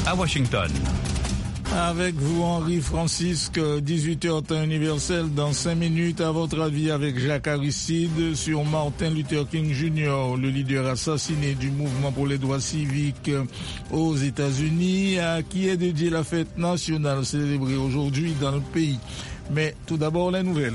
à Washington. Avec vous, Henri Francisque, 18h temps universel. Dans 5 minutes, à votre avis, avec Jacques Aristide sur Martin Luther King Jr., le leader assassiné du mouvement pour les droits civiques aux États-Unis, à qui est dédiée la fête nationale célébrée aujourd'hui dans le pays. Mais tout d'abord, les nouvelles.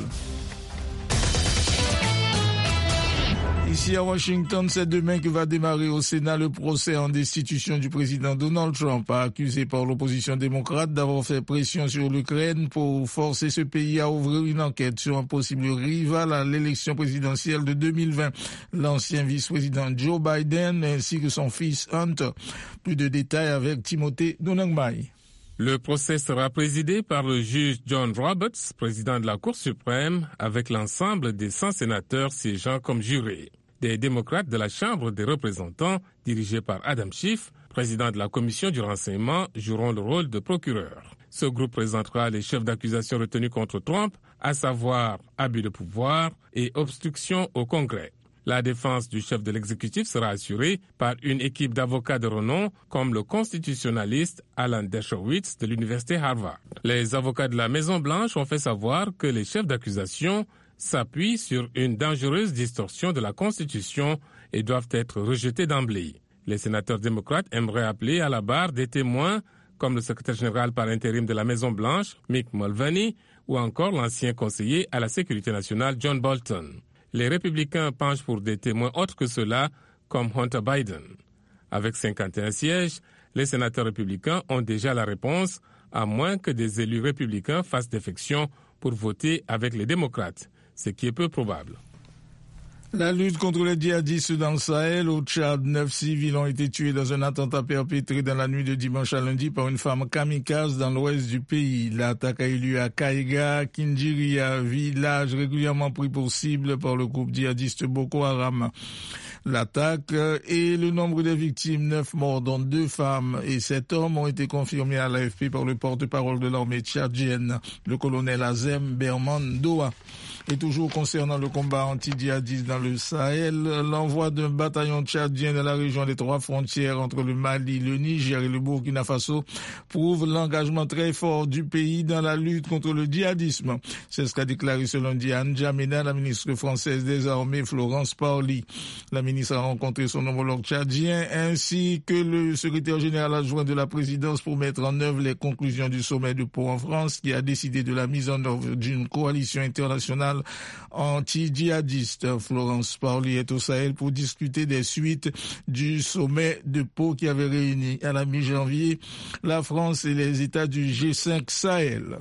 Ici à Washington, c'est demain que va démarrer au Sénat le procès en destitution du président Donald Trump, accusé par l'opposition démocrate d'avoir fait pression sur l'Ukraine pour forcer ce pays à ouvrir une enquête sur un possible rival à l'élection présidentielle de 2020, l'ancien vice-président Joe Biden ainsi que son fils Hunter. Plus de détails avec Timothée Donangmai. Le procès sera présidé par le juge John Roberts, président de la Cour suprême, avec l'ensemble des 100 sénateurs siégeant comme jurés. Des démocrates de la Chambre des représentants, dirigés par Adam Schiff, président de la Commission du renseignement, joueront le rôle de procureur. Ce groupe présentera les chefs d'accusation retenus contre Trump, à savoir abus de pouvoir et obstruction au Congrès. La défense du chef de l'exécutif sera assurée par une équipe d'avocats de renom comme le constitutionnaliste Alan Dershowitz de l'université Harvard. Les avocats de la Maison-Blanche ont fait savoir que les chefs d'accusation s'appuient sur une dangereuse distorsion de la Constitution et doivent être rejetés d'emblée. Les sénateurs démocrates aimeraient appeler à la barre des témoins comme le secrétaire général par intérim de la Maison-Blanche, Mick Mulvaney, ou encore l'ancien conseiller à la sécurité nationale, John Bolton. Les républicains penchent pour des témoins autres que ceux-là, comme Hunter Biden. Avec 51 sièges, les sénateurs républicains ont déjà la réponse, à moins que des élus républicains fassent défection pour voter avec les démocrates, ce qui est peu probable. La lutte contre les djihadistes dans le Sahel, au Tchad, 9 civils ont été tués dans un attentat perpétré dans la nuit de dimanche à lundi par une femme kamikaze dans l'ouest du pays. L'attaque a eu lieu à Kaiga, Kinjiria, village régulièrement pris pour cible par le groupe djihadiste Boko Haram. L'attaque et le nombre des victimes, 9 morts, dont 2 femmes et 7 hommes, ont été confirmés à l'AFP par le porte-parole de l'armée tchadienne, le colonel Azem Berman Doa. Et toujours concernant le combat anti-djihadiste dans le Sahel, l'envoi d'un bataillon tchadien dans la région des 3 frontières entre le Mali, le Niger et le Burkina Faso prouve l'engagement très fort du pays dans la lutte contre le djihadisme. C'est ce qu'a déclaré ce lundi à N'Djamena la ministre française des Armées Florence Parly. La ministre a rencontré son homologue tchadien ainsi que le secrétaire général adjoint de la présidence pour mettre en œuvre les conclusions du sommet de Pau en France qui a décidé de la mise en œuvre d'une coalition internationale anti-djihadiste. Florence Parly est au Sahel pour discuter des suites du sommet de Pau qui avait réuni à la mi-janvier la France et les États du G5 Sahel.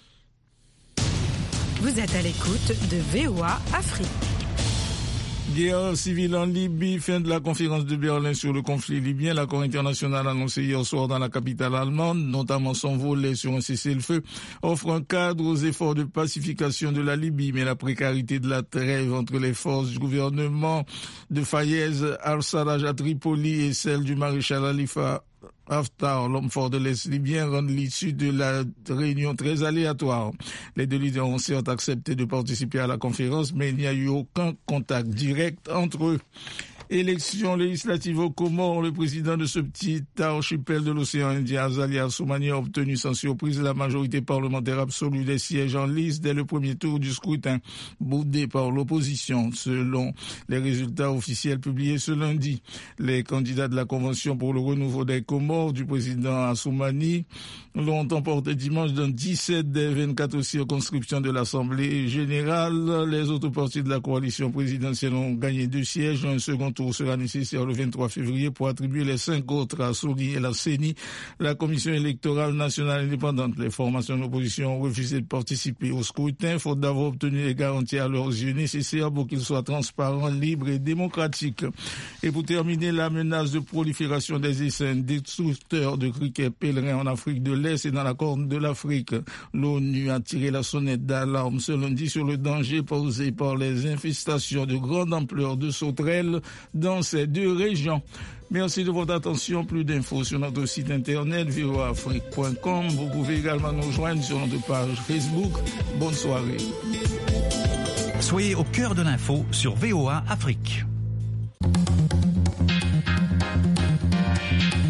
Vous êtes à l'écoute de VOA Afrique. Guerre civile en Libye, fin de la conférence de Berlin sur le conflit libyen. L'accord international annoncé hier soir dans la capitale allemande, notamment son volet sur un cessez-le-feu, offre un cadre aux efforts de pacification de la Libye. Mais la précarité de la trêve entre les forces du gouvernement de Fayez al-Sarraj à Tripoli et celle du maréchal Khalifa Haftar, l'homme fort de l'Est libyen, rendent l'issue de la réunion très aléatoire. Les 2 leaders ont certes accepté de participer à la conférence, mais il n'y a eu aucun contact direct entre eux. Élection législative aux Comores, le président de ce petit archipel de l'océan Indien, Azali Assoumani, a obtenu sans surprise la majorité parlementaire absolue des sièges en lice dès le premier tour du scrutin, boudé par l'opposition, selon les résultats officiels publiés ce lundi. Les candidats de la Convention pour le renouveau des Comores du président Assoumani l'ont emporté dimanche dans 17 des 24 circonscriptions de l'Assemblée générale. Les autres partis de la coalition présidentielle ont gagné 2 sièges. Un second tour sera nécessaire le 23 février pour attribuer les 5 autres à Souli et la CENI, la Commission électorale nationale indépendante. Les formations d'opposition ont refusé de participer au scrutin, faute d'avoir obtenu les garanties à leurs yeux nécessaires pour qu'ils soient transparents, libres et démocratiques. Et pour terminer, la menace de prolifération des essaims destructeurs de criquets pèlerins en Afrique de l'Est et dans la Corne de l'Afrique. L'ONU a tiré la sonnette d'alarme ce lundi sur le danger posé par les infestations de grande ampleur de sauterelles dans ces 2 régions. Merci de votre attention. Plus d'infos sur notre site internet voaafrique.com. Vous pouvez également nous joindre sur notre page Facebook. Bonne soirée. Soyez au cœur de l'info sur VOA Afrique.